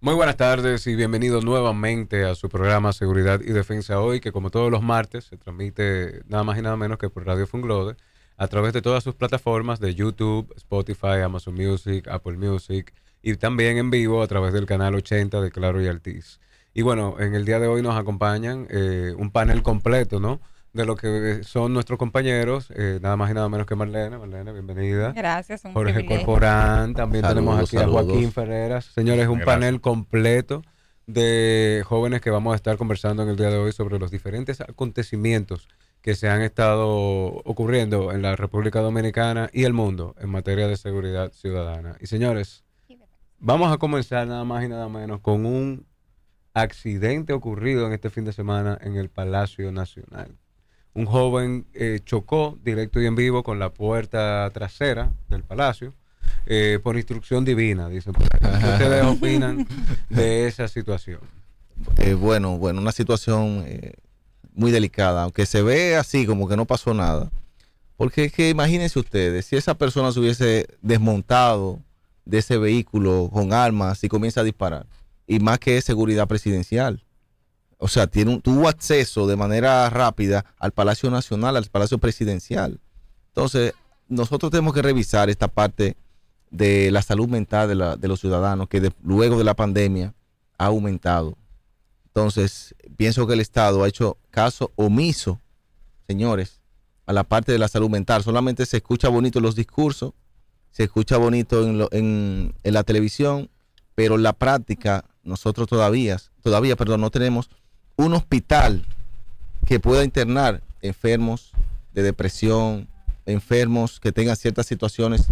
Muy buenas tardes y bienvenidos nuevamente a su programa Seguridad y Defensa Hoy, que como todos los martes se transmite nada más y nada menos que por Radio Funglode a través de todas sus plataformas de YouTube, Spotify, Amazon Music, Apple Music y también en vivo a través del canal 80 de Claro y Altiz. Y bueno, en el día de hoy nos acompañan un panel completo, ¿no? De lo que son nuestros compañeros, nada más y nada menos que Marlene. Marlene, bienvenida. Gracias, un Jorge privilegio. Corporán, también tenemos aquí Saludos. a Joaquín Ferreras. Señores, un panel completo de jóvenes que vamos a estar conversando en el día de hoy sobre los diferentes acontecimientos que se han estado ocurriendo en la República Dominicana y el mundo en materia de seguridad ciudadana. Y señores, vamos a comenzar nada más y nada menos con un accidente ocurrido en este fin de semana en el Palacio Nacional. Un joven chocó directo y en vivo con la puerta trasera del palacio por instrucción divina, dicen por ahí. ¿Qué ustedes opinan de esa situación? Bueno, una situación muy delicada, aunque se ve así como que no pasó nada. Porque es que imagínense ustedes, si esa persona se hubiese desmontado de ese vehículo con armas y comienza a disparar, y más que es seguridad presidencial. O sea, tuvo acceso de manera rápida al Palacio Nacional, al Palacio Presidencial. Entonces, nosotros tenemos que revisar esta parte de la salud mental de los ciudadanos, que luego de la pandemia ha aumentado. Entonces, pienso que el Estado ha hecho caso omiso, señores, a la parte de la salud mental. Solamente se escucha bonito en los discursos, se escucha bonito en la televisión, pero en la práctica nosotros todavía no tenemos un hospital que pueda internar enfermos de depresión, enfermos que tengan ciertas situaciones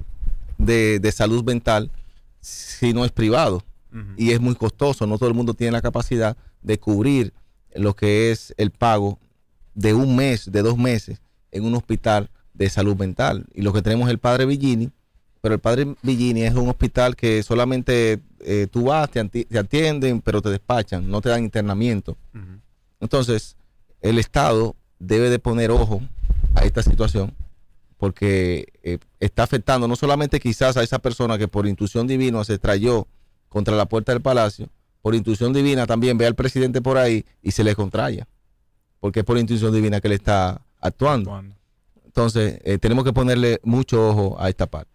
de salud mental, si no es privado. Y es muy costoso, no todo el mundo tiene la capacidad de cubrir lo que es el pago de un mes, de 2 meses en un hospital de salud mental. Y lo que tenemos es el Padre Villini, pero el Padre Villini es un hospital que solamente tú vas, te atienden, pero te despachan, no te dan internamiento. Entonces, el Estado debe de poner ojo a esta situación, porque está afectando no solamente quizás a esa persona que por intuición divina se estrelló contra la puerta del palacio, por intuición divina también ve al presidente por ahí y se le contraya, porque es por intuición divina que le está actuando. Entonces, tenemos que ponerle mucho ojo a esta parte.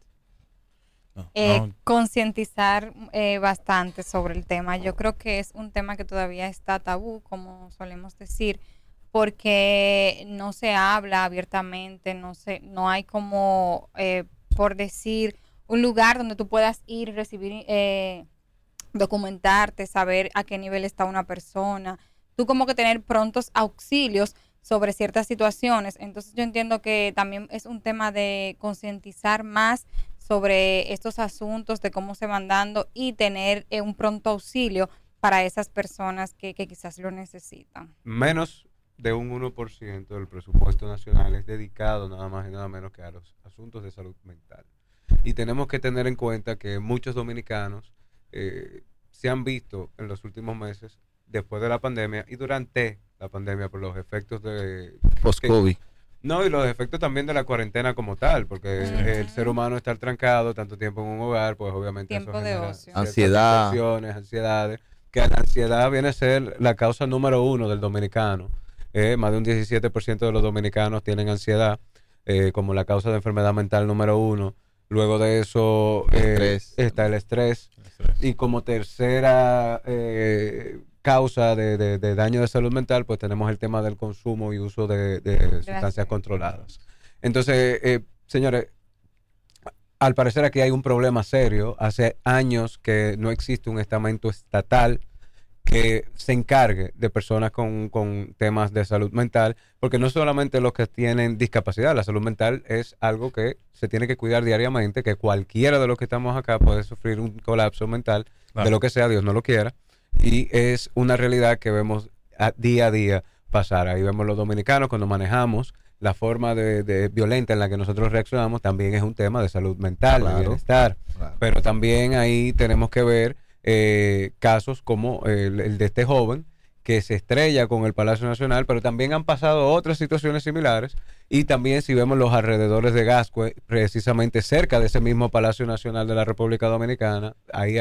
Concientizar bastante sobre el tema. Yo creo que es un tema que todavía está tabú, como solemos decir, porque no se habla abiertamente, no hay como, por decir, un lugar donde tú puedas ir, recibir, documentarte, saber a qué nivel está una persona, tú como que tener prontos auxilios sobre ciertas situaciones. Entonces yo entiendo que también es un tema de concientizar más sobre estos asuntos, de cómo se van dando y tener un pronto auxilio para esas personas que quizás lo necesitan. Menos de un 1% del presupuesto nacional es dedicado nada más y nada menos que a los asuntos de salud mental. Y tenemos que tener en cuenta que muchos dominicanos se han visto en los últimos meses, después de la pandemia y durante la pandemia, por los efectos de post-COVID. No, y los efectos también de la cuarentena como tal, porque el ser humano estar trancado tanto tiempo en un hogar, pues obviamente tiempo eso de genera ocio, ansiedad, ansiedades, que la ansiedad viene a ser la causa número 1 del dominicano. Más de un 17% de los dominicanos tienen ansiedad como la causa de enfermedad mental número 1. Luego de eso está el estrés. Y como tercera causa de daño de salud mental, pues tenemos el tema del consumo y uso de sustancias controladas. Entonces, señores, al parecer aquí hay un problema serio. Hace años que no existe un estamento estatal que se encargue de personas con temas de salud mental, porque no solamente los que tienen discapacidad, la salud mental es algo que se tiene que cuidar diariamente, que cualquiera de los que estamos acá puede sufrir un colapso mental, de lo que sea, Dios no lo quiera, y es una realidad que vemos día a día pasar. Ahí vemos los dominicanos cuando manejamos, la forma de violenta en la que nosotros reaccionamos también es un tema de salud mental, de bienestar, pero también ahí tenemos que ver casos como el de este joven que se estrella con el Palacio Nacional, pero también han pasado otras situaciones similares, y también si vemos los alrededores de Gascue, precisamente cerca de ese mismo Palacio Nacional de la República Dominicana, ahí hay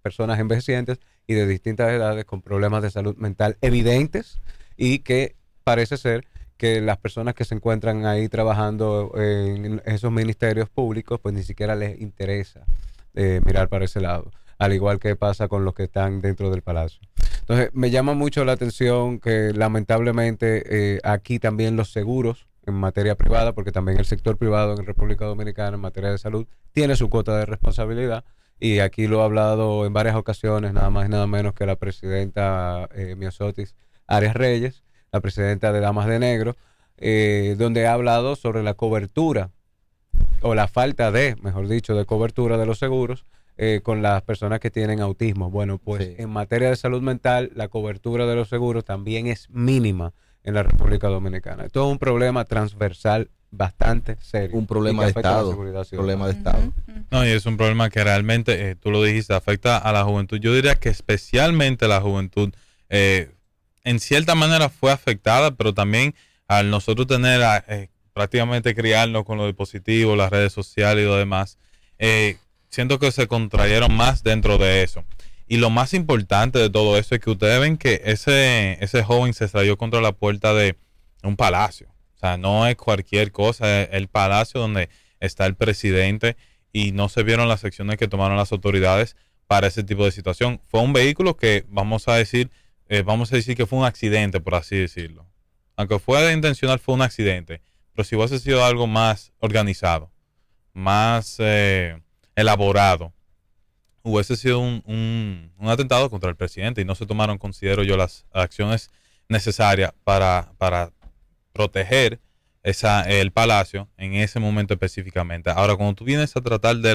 personas envejecientes y de distintas edades con problemas de salud mental evidentes y que parece ser que las personas que se encuentran ahí trabajando en esos ministerios públicos, pues ni siquiera les interesa mirar para ese lado, al igual que pasa con los que están dentro del palacio. Entonces, me llama mucho la atención que lamentablemente aquí también los seguros en materia privada, porque también el sector privado en República Dominicana en materia de salud tiene su cuota de responsabilidad, y aquí lo ha hablado en varias ocasiones, nada más y nada menos que la presidenta Miosotis Arias Reyes, la presidenta de Damas de Negro, donde ha hablado sobre la cobertura, o la falta de, mejor dicho, de cobertura de los seguros con las personas que tienen autismo. Bueno, pues Sí. en materia de salud mental, la cobertura de los seguros también es mínima en la República Dominicana. Esto es un problema transversal bastante serio. Un problema y de que afecta a la Estado. seguridad Problema de ciudadana. Estado. Ujú, ujú. No, y es un problema que realmente, tú lo dijiste, afecta a la juventud. Yo diría que especialmente la juventud, en cierta manera fue afectada, pero también al nosotros tener prácticamente criarnos con los dispositivos, las redes sociales y lo demás, siento que se contrayeron más dentro de eso. Y lo más importante de todo eso es que ustedes ven que ese joven se estrelló contra la puerta de un palacio. O sea, no es cualquier cosa, es el palacio donde está el presidente, y no se vieron las acciones que tomaron las autoridades para ese tipo de situación. Fue un vehículo que vamos a decir que fue un accidente, por así decirlo. Aunque fuera intencional, fue un accidente. Pero si hubiese sido algo más organizado, más elaborado, hubiese sido un atentado contra el presidente, y no se tomaron, considero yo, las acciones necesarias para proteger el palacio en ese momento específicamente. Ahora, cuando tú vienes a tratar de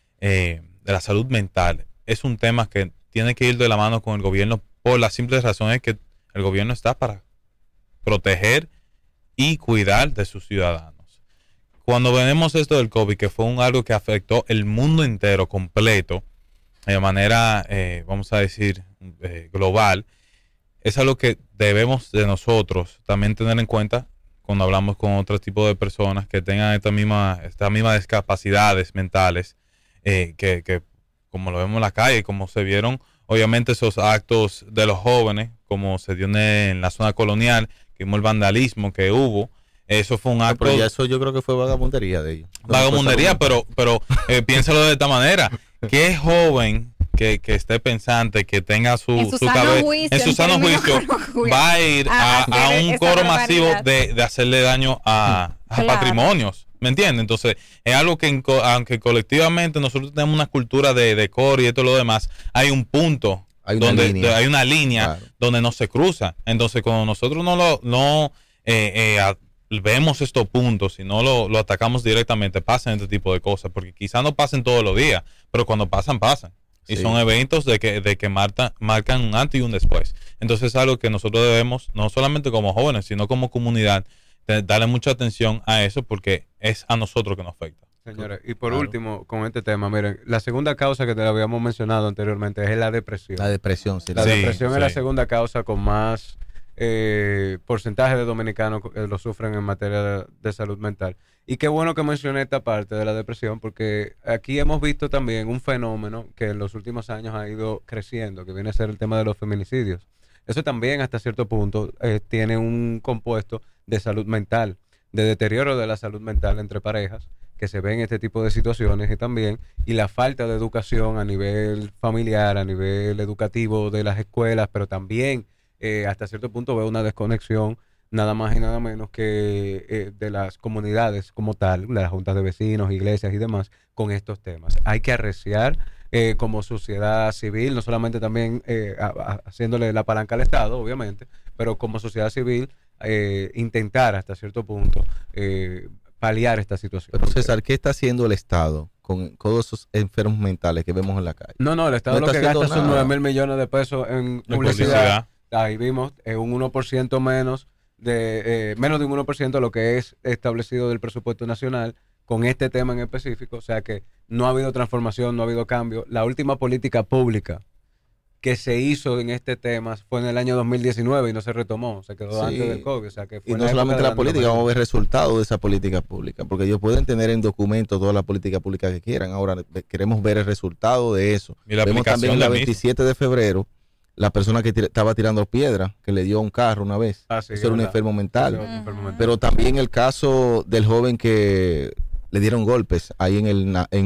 la salud mental, es un tema que tiene que ir de la mano con el gobierno, por las simples razones que el gobierno está para proteger y cuidar de sus ciudadanos. Cuando vemos esto del COVID, que fue algo que afectó el mundo entero completo, de manera, vamos a decir, global, es algo que debemos de nosotros también tener en cuenta cuando hablamos con otro tipo de personas que tengan estas mismas discapacidades mentales, que como lo vemos en la calle, como se vieron obviamente esos actos de los jóvenes, como se dio en la zona colonial, que vimos el vandalismo que hubo. Eso fue un acto. Pero ya eso yo creo que fue vagabundería de ellos. Vagabundería, pero piénsalo de esta manera. ¿Qué joven que esté pensante, que tenga En su su sano cabeza juicio, en su en sano términos juicio, coloquiales, va a ir a a hacer un esa coro masivo barbaridad? de hacerle daño a Claro. patrimonios? ¿Me entiendes? Entonces, es algo que aunque colectivamente nosotros tenemos una cultura de coro y esto y lo demás, hay un punto Hay una donde línea. hay una línea Claro. donde no se cruza. Entonces, cuando nosotros vemos estos puntos y no lo atacamos directamente, pasan este tipo de cosas, porque quizás no pasen todos los días, pero cuando pasan, pasan. Y Sí. son eventos de que marcan un antes y un después. Entonces es algo que nosotros debemos, no solamente como jóvenes, sino como comunidad, darle mucha atención a eso, porque es a nosotros que nos afecta. Señores, y por Claro. último, con este tema, miren, la segunda causa que te la habíamos mencionado anteriormente es la depresión. La depresión, sí. La Sí, depresión es la sí. segunda causa con más porcentaje de dominicanos que lo sufren en materia de salud mental. Y qué bueno que mencioné esta parte de la depresión, porque aquí hemos visto también un fenómeno que en los últimos años ha ido creciendo, que viene a ser el tema de los feminicidios. Eso también hasta cierto punto tiene un compuesto de salud mental, de deterioro de la salud mental entre parejas, que se ven este tipo de situaciones y la falta de educación a nivel familiar, a nivel educativo de las escuelas, pero también hasta cierto punto veo una desconexión nada más y nada menos que de las comunidades como tal, de las juntas de vecinos, iglesias y demás, con estos temas. Hay que arreciar como sociedad civil, no solamente también haciéndole la palanca al Estado, obviamente, pero como sociedad civil intentar hasta cierto punto paliar esta situación. Pero César, ¿qué está haciendo el Estado con todos esos enfermos mentales que vemos en la calle? No, el Estado No lo está que gasta haciendo son nada. 9.000 millones de pesos en La publicidad. Ahí vimos un 1% menos menos de un 1% de lo que es establecido del presupuesto nacional con este tema en específico. O sea que no ha habido transformación, no ha habido cambio. La última política pública que se hizo en este tema fue en el año 2019 y no se retomó, se quedó Sí. antes del COVID. O sea, que fue Y en no la época solamente de la política, vamos a ver resultados de esa política pública, porque ellos pueden tener en documentos toda la política pública que quieran. Ahora queremos ver el resultado de eso. Y la Vemos también aplicación la del mismo. 27 de febrero, la persona que estaba tirando piedra, que le dio a un carro una vez. Ah, sí, Eso era un verdad. enfermo mental. Eso era un enfermo mental. Pero también el caso del joven que le dieron golpes ahí en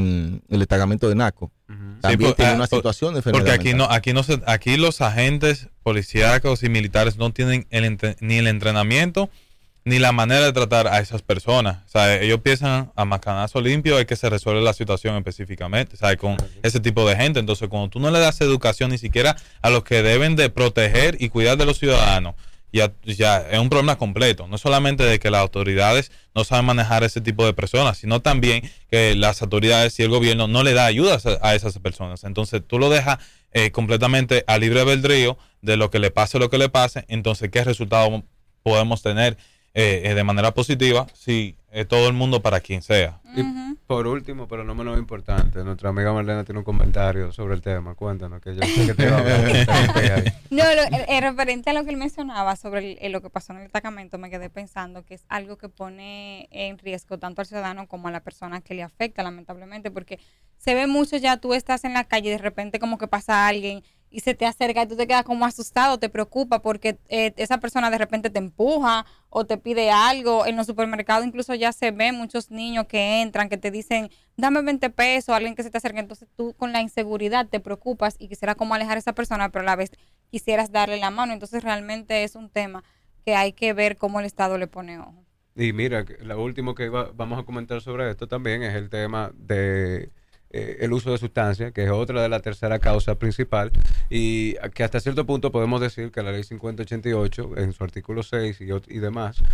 el destacamento de Naco. Ujú. También Sí, tiene una situación de enfermedad Porque aquí mental. aquí los agentes policíacos y militares no tienen ni el entrenamiento ni la manera de tratar a esas personas. O sea, ellos piensan a macanazo limpio es que se resuelve la situación específicamente, ¿sabes? Con ese tipo de gente. Entonces, cuando tú no le das educación ni siquiera a los que deben de proteger y cuidar de los ciudadanos, ya es un problema completo. No solamente de que las autoridades no saben manejar ese tipo de personas, sino también que las autoridades y el gobierno no le da ayudas a esas personas. Entonces, tú lo dejas completamente a libre albedrío de lo que le pase, entonces, ¿qué resultado podemos tener de manera positiva si todo el mundo para quien sea? Y por último, pero no menos importante, nuestra amiga Marlena tiene un comentario sobre el tema. Cuéntanos, que yo sé que te va a hablar. No, referente a lo que él mencionaba sobre lo que pasó en el destacamento, me quedé pensando que es algo que pone en riesgo tanto al ciudadano como a la persona que le afecta, lamentablemente, porque se ve mucho ya, tú estás en la calle y de repente como que pasa alguien y se te acerca y tú te quedas como asustado, te preocupa porque esa persona de repente te empuja o te pide algo. En los supermercados incluso ya se ven muchos niños que entran, que te dicen, dame 20 pesos, alguien que se te acerca. Entonces tú con la inseguridad te preocupas y quisieras como alejar a esa persona, pero a la vez quisieras darle la mano. Entonces realmente es un tema que hay que ver cómo el Estado le pone ojo. Y mira, lo último que vamos a comentar sobre esto también es el tema de el uso de sustancias, que es otra de la tercera causa principal, y que hasta cierto punto podemos decir que la ley 5088, en su artículo 6 y demás,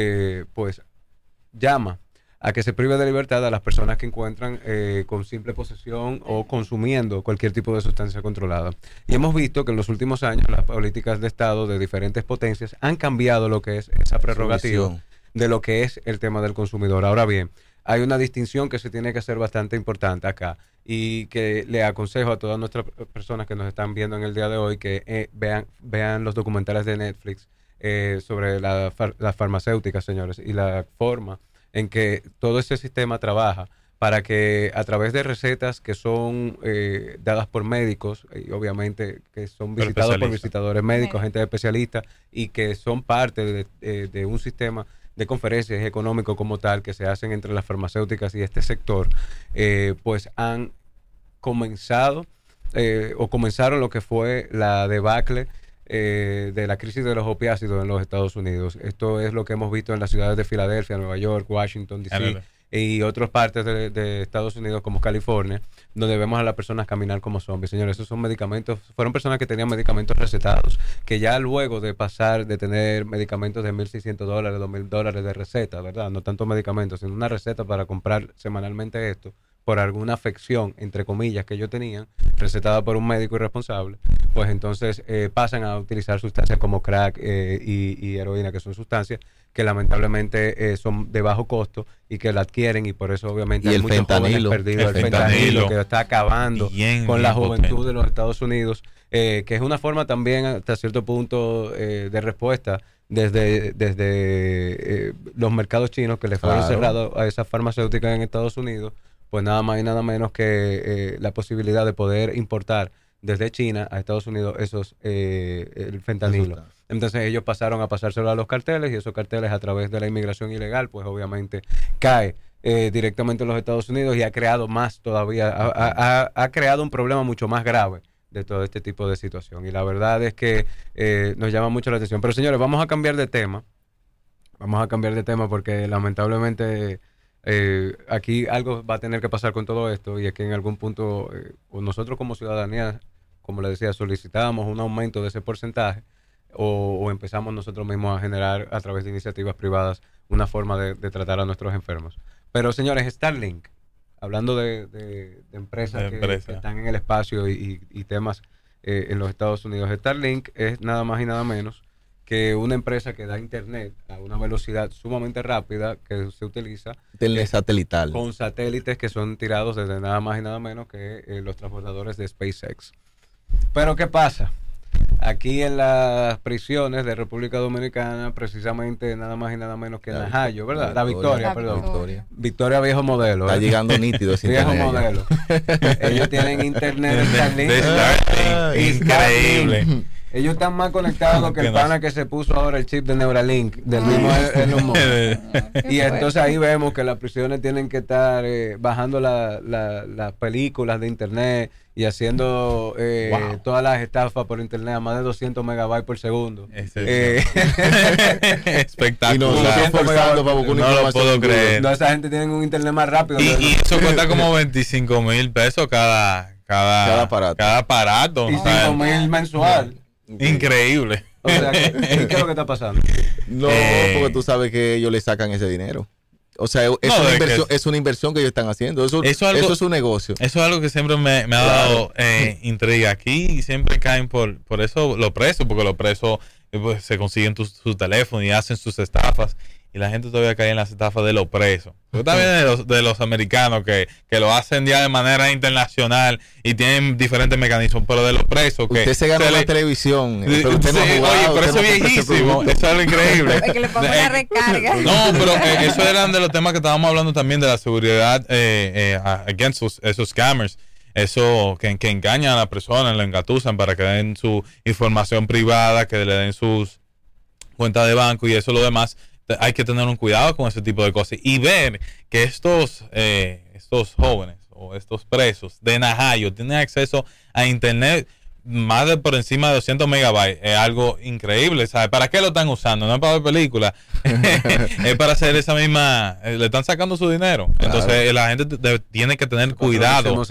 pues llama a que se prive de libertad a las personas que encuentran con simple posesión o consumiendo cualquier tipo de sustancia controlada. Y hemos visto que en los últimos años las políticas de Estado de diferentes potencias han cambiado lo que es esa prerrogativa de lo que es el tema del consumidor. Ahora bien, hay una distinción que se tiene que hacer bastante importante acá y que le aconsejo a todas nuestras personas que nos están viendo en el día de hoy que vean los documentales de Netflix sobre las farmacéuticas, señores, y la forma en que todo ese sistema trabaja para que a través de recetas que son dadas por médicos, y obviamente que son visitados por visitadores médicos, gente especialista, y que son parte de un sistema de conferencias económicos como tal que se hacen entre las farmacéuticas y este sector, pues han comenzado o comenzaron lo que fue la debacle de la crisis de los opiáceos en los Estados Unidos. Esto es lo que hemos visto en las ciudades de Filadelfia, Nueva York, Washington, D.C. y otras partes de Estados Unidos como California, donde vemos a las personas caminar como zombies. Señores, esos son medicamentos, fueron personas que tenían medicamentos recetados, que ya luego de pasar de tener medicamentos de $1,600, $2,000 de receta, ¿verdad? No tanto medicamentos, sino una receta para comprar semanalmente esto, por alguna afección, entre comillas, que ellos tenían, recetada por un médico irresponsable, pues entonces pasan a utilizar sustancias como crack y heroína, que son sustancias que lamentablemente son de bajo costo y que la adquieren, y por eso obviamente hay muchos jóvenes perdidos. El fentanilo que está acabando con la juventud de los Estados Unidos, que es una forma también hasta cierto punto de respuesta desde los mercados chinos que le fueron cerrados a esas farmacéuticas en Estados Unidos, pues nada más y nada menos que la posibilidad de poder importar desde China a Estados Unidos el fentanilo. Entonces ellos pasaron a pasárselo a los carteles, y esos carteles, a través de la inmigración ilegal, pues obviamente cae directamente en los Estados Unidos, y ha creado más todavía, ha creado un problema mucho más grave de todo este tipo de situación. Y la verdad es que nos llama mucho la atención. Pero señores, vamos a cambiar de tema. Vamos a cambiar de tema porque lamentablemente aquí algo va a tener que pasar con todo esto, y es que en algún punto nosotros como ciudadanía, como le decía, solicitamos un aumento de ese porcentaje, o empezamos nosotros mismos a generar a través de iniciativas privadas una forma de tratar a nuestros enfermos. Pero señores, Starlink, hablando de empresas que están en el espacio y temas en los Estados Unidos, Starlink es nada más y nada menos que una empresa que da internet a una velocidad sumamente rápida, que se utiliza satelital con satélites que son tirados desde nada más y nada menos que los transbordadores de SpaceX. Pero ¿qué pasa? Aquí en las prisiones de República Dominicana, precisamente nada más y nada menos que en Najayo, ¿verdad? La Victoria, perdón. Victoria viejo modelo. Está llegando nítido ese viejo internet modelo. Ellos tienen internet Starlink. Increíble. Ellos están más conectados que el pana que se puso ahora el chip de Neuralink, del mismo Elon Musk. Y entonces ahí vemos que las prisiones tienen que estar bajando las películas de internet y haciendo todas las estafas por internet a más de 200 megabytes por segundo. Espectacular. Y nos están forzando para buscar una No lo información puedo en Google. creer. No, esa gente tiene un internet más rápido. Y eso cuesta como 25,000 pesos cada aparato. Cada aparato. Y o sea, 5,000 mensual. increíble. O sea, ¿qué es lo que está pasando? No, porque tú sabes que ellos le sacan ese dinero. O sea, es una inversión que ellos están haciendo. Eso es un negocio. Eso es algo que siempre me ha dado intriga. Aquí siempre caen por eso los presos, porque los presos pues, se consiguen su teléfono y hacen sus estafas. Y la gente todavía cae en las estafas de los presos. Pero también de los americanos que lo hacen ya de manera internacional y tienen diferentes mecanismos. Pero de los presos que... Usted se ganó la televisión. Pero usted no ha jugado, oye, pero eso es viejísimo. Eso es algo increíble. Es que le pongo la recarga. No, pero eso eran de los temas que estábamos hablando también de la seguridad against esos scammers. Eso que engañan a la persona, lo engatusan para que den su información privada, que le den sus cuentas de banco y eso lo demás. Hay que tener un cuidado con ese tipo de cosas y ver que estos jóvenes o estos presos de Najayo tienen acceso a internet más de por encima de 200 megabytes. Es algo increíble, ¿sabes? ¿Para qué lo están usando? No es para ver películas, es para hacer esa misma... le están sacando su dinero. Claro. Entonces la gente tiene que tener cuidado.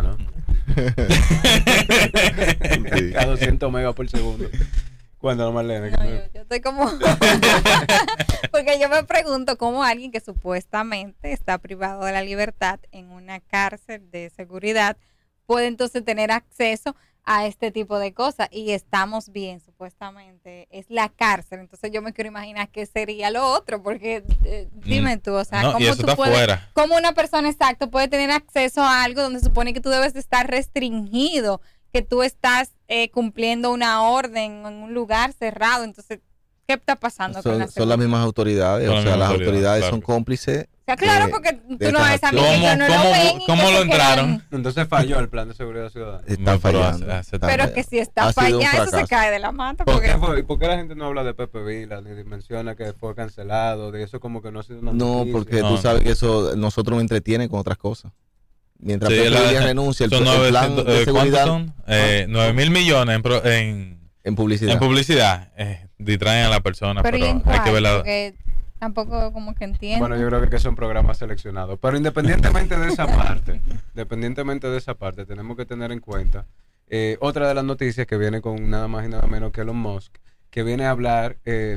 A 200 megas por segundo. Cuando no, Marlene. No, yo estoy como... Porque yo me pregunto cómo alguien que supuestamente está privado de la libertad en una cárcel de seguridad puede entonces tener acceso a este tipo de cosas. Y estamos bien, supuestamente. Es la cárcel. Entonces yo me quiero imaginar qué sería lo otro. Porque dime tú, o sea, ¿cómo tú puedes... ¿Cómo una persona exacto puede tener acceso a algo donde se supone que tú debes de estar restringido? Que tú estás cumpliendo una orden en un lugar cerrado. Entonces, ¿qué está pasando con la son las mismas autoridades. O sea, las autoridades son cómplices. O sea, claro, porque tú no ves a mí que no lo ven. ¿Cómo lo entraron? Entonces falló el plan de seguridad ciudadana. Está fallando. Pero que si está fallando, eso se cae de la mata. ¿Por qué la gente no habla de Pepe Vila ni menciona que fue cancelado? De eso como que no ha sido una noticia. No, porque tú sabes que eso nosotros nos entretiene con otras cosas. Mientras Pepe Vila renuncia, el plan de seguridad... ¿Cuántos son? 9,000 millones en publicidad. En publicidad. Distraen a la persona, pero hay que verla. Porque tampoco como que entiendo. Bueno, yo creo que son programas seleccionados. Pero independientemente de esa parte, tenemos que tener en cuenta otra de las noticias que viene con nada más y nada menos que Elon Musk, que viene a hablar,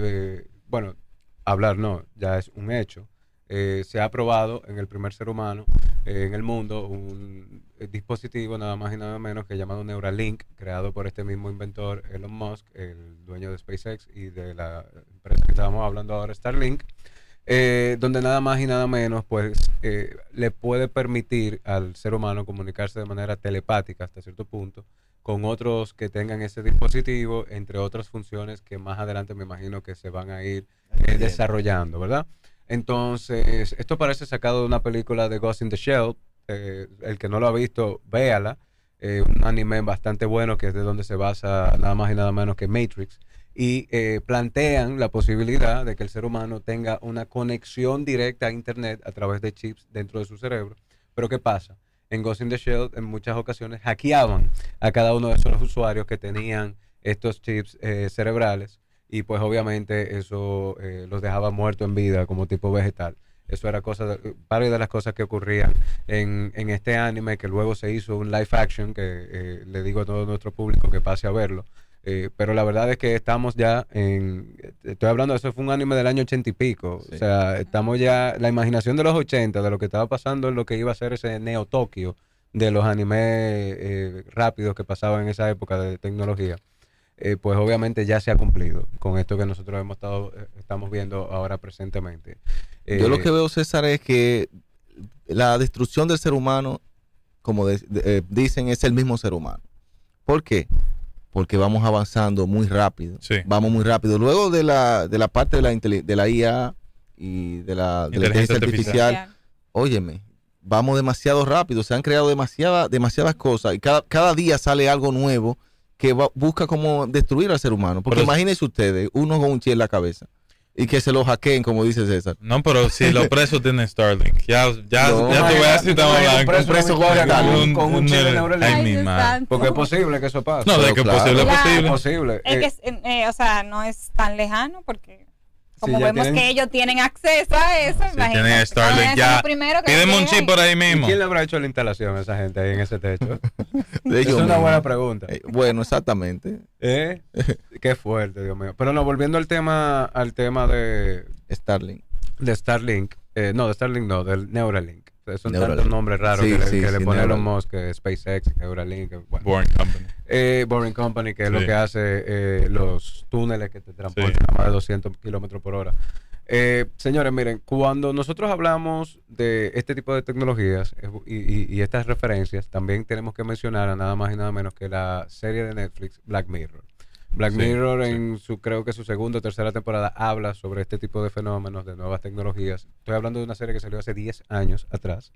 ya es un hecho. Se ha aprobado en el primer ser humano en el mundo un dispositivo nada más y nada menos que llamado Neuralink, creado por este mismo inventor Elon Musk, el dueño de SpaceX y de la empresa que estábamos hablando ahora, Starlink, donde nada más y nada menos pues le puede permitir al ser humano comunicarse de manera telepática hasta cierto punto con otros que tengan ese dispositivo, entre otras funciones que más adelante me imagino que se van a ir desarrollando, ¿verdad? Entonces, esto parece sacado de una película de Ghost in the Shell. El que no lo ha visto, véala. Un anime bastante bueno que es de donde se basa nada más y nada menos que Matrix. Y plantean la posibilidad de que el ser humano tenga una conexión directa a Internet a través de chips dentro de su cerebro. Pero ¿qué pasa? En Ghost in the Shell, en muchas ocasiones, hackeaban a cada uno de esos usuarios que tenían estos chips cerebrales. Y pues obviamente eso los dejaba muertos en vida como tipo vegetal. Eso era varias de las cosas que ocurrían en este anime, que luego se hizo un live action, que le digo a todo nuestro público que pase a verlo. Pero la verdad es que estamos ya estoy hablando, eso fue un anime del año 80 y pico. Sí. O sea, estamos ya, la imaginación de los 80, de lo que estaba pasando en lo que iba a ser ese Neo Tokio, de los animes rápidos que pasaban en esa época de tecnología. Pues obviamente ya se ha cumplido con esto que nosotros estamos viendo ahora presentemente. Yo lo que veo, César, es que la destrucción del ser humano, como dicen, es el mismo ser humano. ¿Por qué? porque vamos avanzando muy rápido. Sí. Vamos muy rápido. Luego de la parte de la IA y de la inteligencia artificial, óyeme, vamos demasiado rápido. Se han creado demasiadas cosas y cada día sale algo nuevo que busca como destruir al ser humano. Porque imagínense ustedes, uno con un chip en la cabeza y que se lo hackeen, como dice César. No, pero si los presos tienen Starlink, ya te voy a decir, estamos hablando. Un preso con un chip de Neuralink. Porque es posible que eso pase. No, de que claro. es posible. Es que, o sea, no es tan lejano porque como ya vemos tienen- que ellos tienen acceso a eso, Si imagínate. tienen Starlink, ya. Pídeme un chip por ahí ¿Y mismo. quién le habrá hecho la instalación a esa gente ahí en ese techo? De Es ellos una mismos. buena pregunta. Bueno, exactamente. Qué fuerte, Dios mío. Pero no, volviendo al tema de Starlink. Starlink. No, de Starlink no, del Neuralink. Son Neuralink. tantos nombres raros Sí, que sí, le sí, pone Elon Neuralink. Musk, que SpaceX, Neuralink. Bueno. Boring Company. Boring Company, que es Sí. lo que hace los túneles que te transportan Sí. a más de 200 kilómetros por hora. Señores, miren, cuando nosotros hablamos de este tipo de tecnologías y estas referencias, también tenemos que mencionar a nada más y nada menos que la serie de Netflix Black Mirror. Black Sí, Mirror sí. en creo que su segunda o tercera temporada habla sobre este tipo de fenómenos, de nuevas tecnologías. Estoy hablando de una serie que salió hace 10 años atrás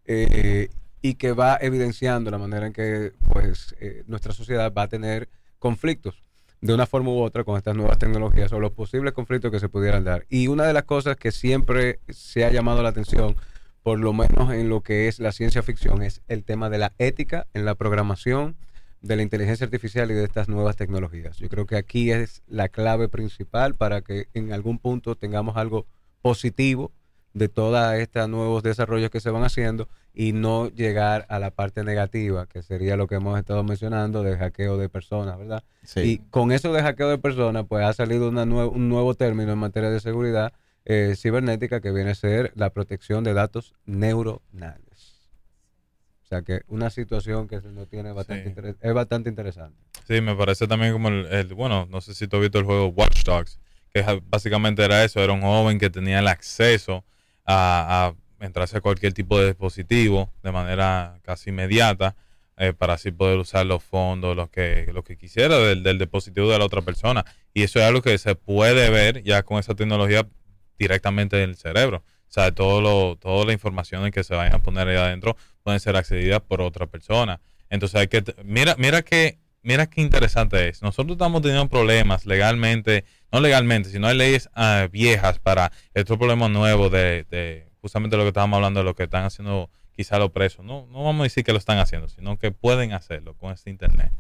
y que va evidenciando la manera en que pues nuestra sociedad va a tener conflictos de una forma u otra con estas nuevas tecnologías o los posibles conflictos que se pudieran dar. Y una de las cosas que siempre se ha llamado la atención, por lo menos en lo que es la ciencia ficción, es el tema de la ética en la programación de la inteligencia artificial y de estas nuevas tecnologías. Yo creo que aquí es la clave principal para que en algún punto tengamos algo positivo de todos estos nuevos desarrollos que se van haciendo y no llegar a la parte negativa, que sería lo que hemos estado mencionando de hackeo de personas, ¿verdad? Sí. Y con eso de hackeo de personas, pues ha salido un nuevo término en materia de seguridad cibernética que viene a ser la protección de datos neuronales. O sea que una situación que se nos tiene bastante Sí. es bastante interesante. Sí, me parece también como bueno, no sé si tú has visto el juego Watch Dogs, que básicamente era eso, era un joven que tenía el acceso a entrarse a cualquier tipo de dispositivo de manera casi inmediata para así poder usar los fondos, lo que quisiera del dispositivo de la otra persona. Y eso es algo que se puede ver ya con esa tecnología directamente en el cerebro. O sea, todas las informaciones que se vayan a poner ahí adentro pueden ser accedidas por otra persona. Entonces mira qué interesante es. Nosotros estamos teniendo problemas legalmente, no legalmente, sino hay leyes viejas para estos problemas nuevos de justamente lo que estábamos hablando de lo que están haciendo quizá los presos. No vamos a decir que lo están haciendo, sino que pueden hacerlo con este internet.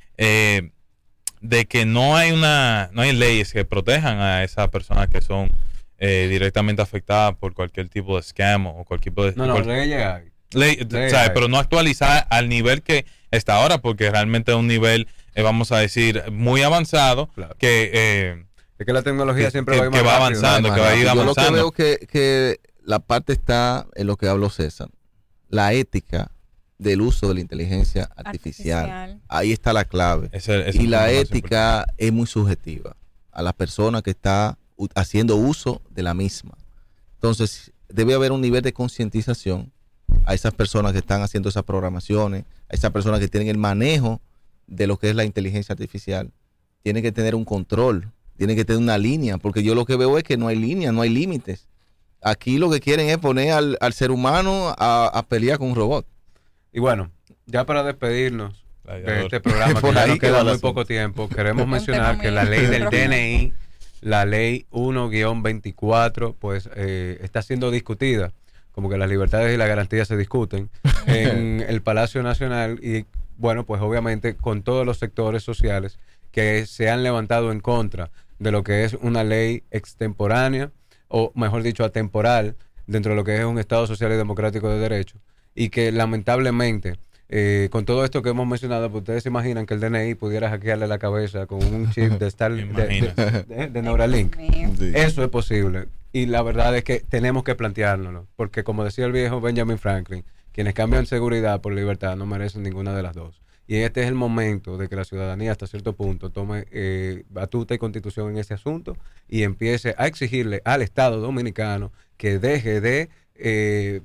De que no hay leyes que protejan a esas personas que son directamente afectadas por cualquier tipo de scam o cualquier tipo de... No, leyes hay. ¿sabes? Pero no actualizada al nivel que está ahora, porque realmente es un nivel, vamos a decir, muy avanzado, Claro. que Es que la tecnología siempre va a ir que más va rápido. avanzando, que va a ir Yo lo que avanzando. veo que la parte está en lo que habló César, la ética del uso de la inteligencia artificial. Ahí está la clave. Y la ética es muy subjetiva a la persona que está haciendo uso de la misma. Entonces, debe haber un nivel de concientización a esas personas que están haciendo esas programaciones, a esas personas que tienen el manejo de lo que es la inteligencia artificial. Tienen que tener un control, tienen que tener una línea, porque yo lo que veo es que no hay línea, no hay límites. Aquí lo que quieren es poner al ser humano a pelear con un robot. Y bueno, ya para despedirnos de Gladiador. este programa, que Por ya ahí nos que queda va el muy asunto. poco tiempo, queremos Un mencionar tema que muy la ley del profundo. DNI, la ley 1-24, pues está siendo discutida, como que las libertades y las garantías se discuten en el Palacio Nacional y bueno, pues obviamente con todos los sectores sociales que se han levantado en contra de lo que es una ley extemporánea, o mejor dicho, atemporal, dentro de lo que es un Estado social y democrático de derecho, y que lamentablemente, con todo esto que hemos mencionado, pues ustedes se imaginan que el DNI pudiera hackearle la cabeza con un chip de Starlink, de Neuralink. Sí. Eso es posible. Y la verdad es que tenemos que planteárnoslo, porque como decía el viejo Benjamin Franklin, quienes cambian seguridad por libertad no merecen ninguna de las dos. Y este es el momento de que la ciudadanía hasta cierto punto tome batuta y constitución en ese asunto y empiece a exigirle al Estado dominicano que deje de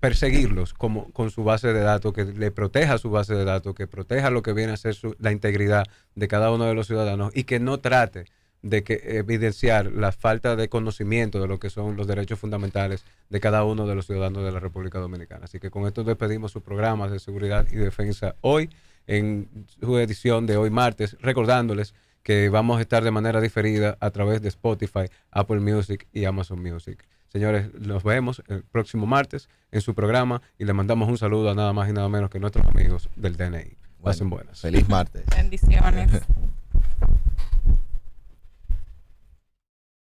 perseguirlos con su base de datos, que le proteja su base de datos, que proteja lo que viene a ser la integridad de cada uno de los ciudadanos y que no trate de evidenciar la falta de conocimiento de lo que son los derechos fundamentales de cada uno de los ciudadanos de la República Dominicana. Así que con esto despedimos su programa de seguridad y defensa hoy, en su edición de hoy martes, recordándoles que vamos a estar de manera diferida a través de Spotify, Apple Music y Amazon Music. Señores, nos vemos el próximo martes en su programa y le mandamos un saludo a nada más y nada menos que nuestros amigos del DNI. Pasen buenas. Feliz martes. Bendiciones.